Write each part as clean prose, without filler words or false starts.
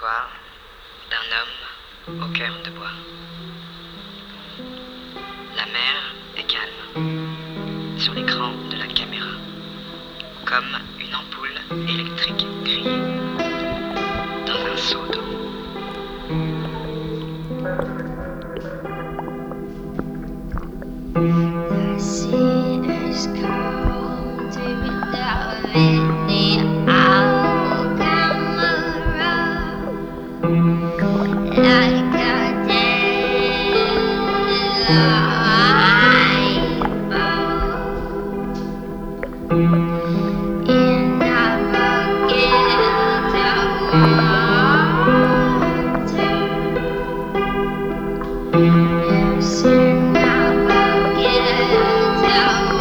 l'histoire d'un homme au cœur de bois. La mer est calme sur l'écran de la caméra, comme une ampoule électrique grillée dans un seau d'eau. The sea is cold without any camera, like a dead boat in a bucket of water. Yes, in a bucket of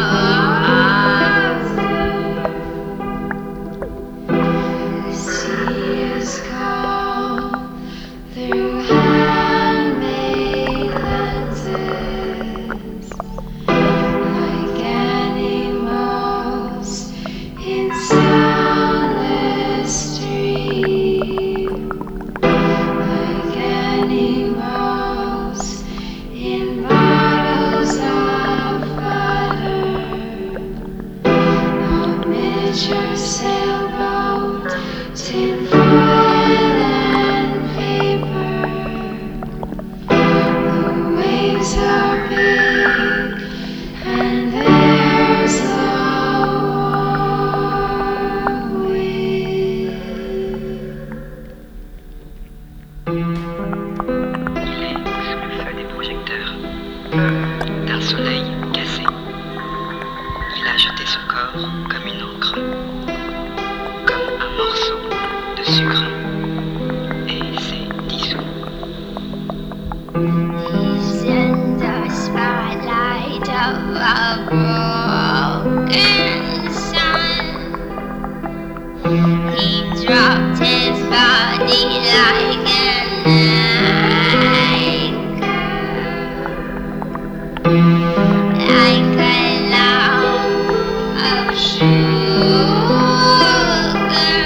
water. The sea is cold through handmade lenses, like animals in soundless dream, like animals in bottles of butter. A miniature sailboat, tin foil and paper. The waves are big and there's a warm wind. Il est sous le feu des projecteurs, d'un soleil cassé. Il a jeté son corps comme une encre, comme un morceau de sucre, et s'est dissous. He's in the spotlight of a broken sun. He dropped his body like an anchor, like a lump of sugar,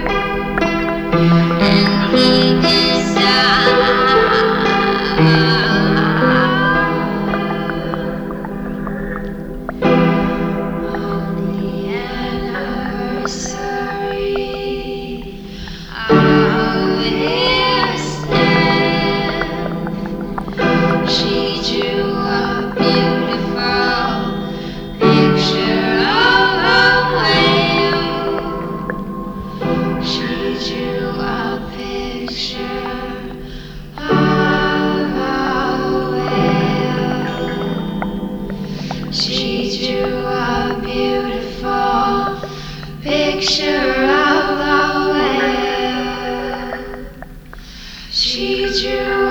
and he on the anniversary of his death, she drew a beautiful picture of a whale. She drew a picture of a whale. She drew a beautiful picture of a whale. She drew